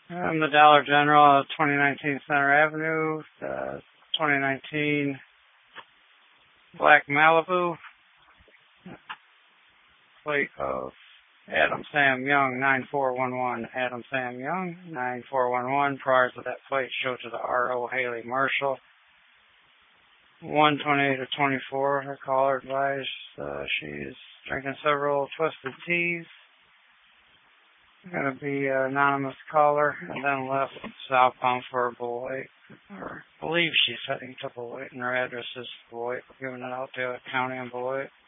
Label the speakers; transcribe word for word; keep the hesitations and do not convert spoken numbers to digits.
Speaker 1: I'm the Dollar General, twenty nineteen Center Avenue, uh, twenty nineteen Black Malibu, plate of Adam Sam Young, nine four one one. Adam Sam Young, nine four one one. Prior to that plate, show to the R O Haley Marshall. one twenty-eight of twenty-four, her caller advised uh, she's drinking several twisted teas. Going to be an anonymous caller, and then left southbound for Beloit. Or I believe she's heading to Beloit, and her address is Beloit. We're giving it out to the county in Beloit.